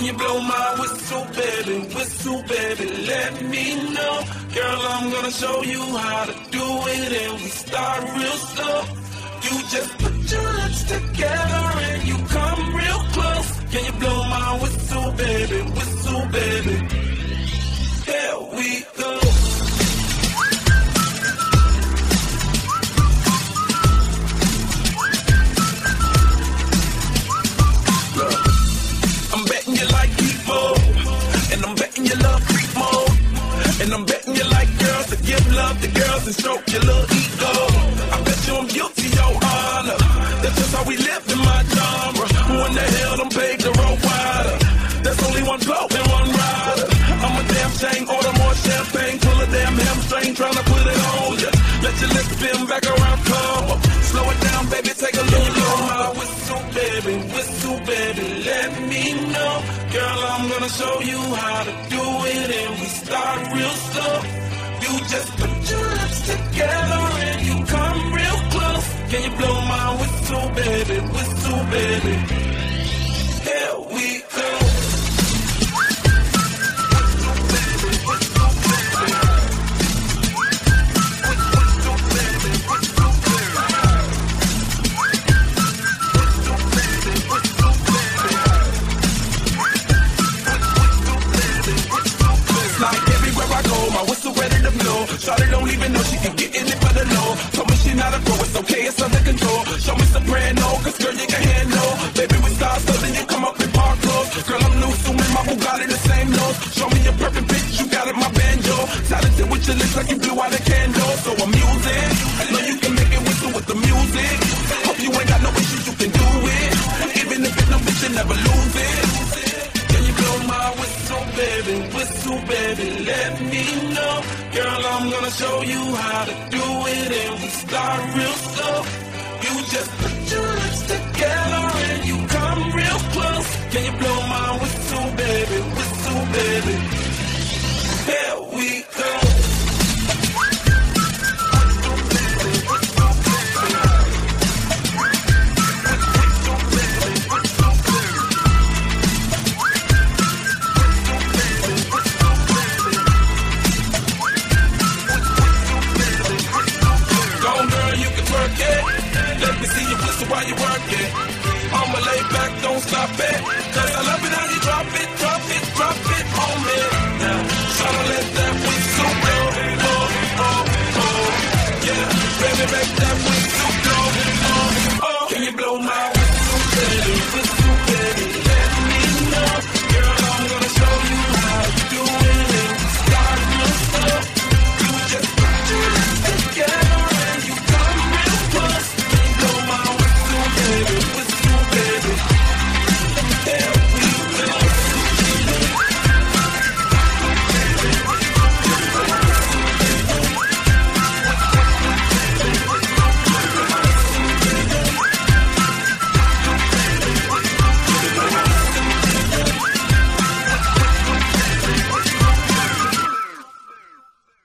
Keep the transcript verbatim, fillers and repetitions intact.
Can you blow my whistle, baby, whistle, baby, let me know. Girl, I'm gonna show you how to do it, and we start real slow. You just put your lips together and you come real close. Can you blow my whistle, baby, whistle, baby? Here we go. Look, I'm betting you like people, and I'm betting you love freak mode, and I'm betting you like girls to give love to girls and stroke your little ego. I bet you I'm guilty, your honor. That's just how we live in my genre. Who in the hell done paved the road wider? There's only one bloke and one rider. I'm a damn shame, order more champagne, pull a damn hamstring, tryna put it on ya. Let your lips spin back around, come up. Slow it down, baby, take a look. Blow my whistle, baby, whistle, baby, let me know. Girl, I'm gonna show you how to do it, and we start real slow. You just put your lips together and you come real close. Can you blow my whistle, baby, whistle, baby? Here we go. My whistle ready to blow. Shawty don't even know she can get in it for the low. Told me she not a pro, it's okay, it's under control. Show me soprano, cause girl you can handle. Baby we start so then you come up in park clothes. Girl I'm new, so my Bugatti the same nose. Show me your perfect pitch, you got it, my banjo. Talented with your lips like you blew out a candle. So I'm using, I know you can make it whistle with the music. Hope you ain't got no issues, you can do it. Even if it's no bitch, you never lose it. Can you blow my whistle, baby, whistle, baby, let me know. Girl, I'm gonna show you how to do it, and we start real slow. You just put your lips together and you come real close. Can you blow my whistle, baby, whistle, baby? Here we go. Let me see you whistle while you work it. I'ma lay back, don't stop it.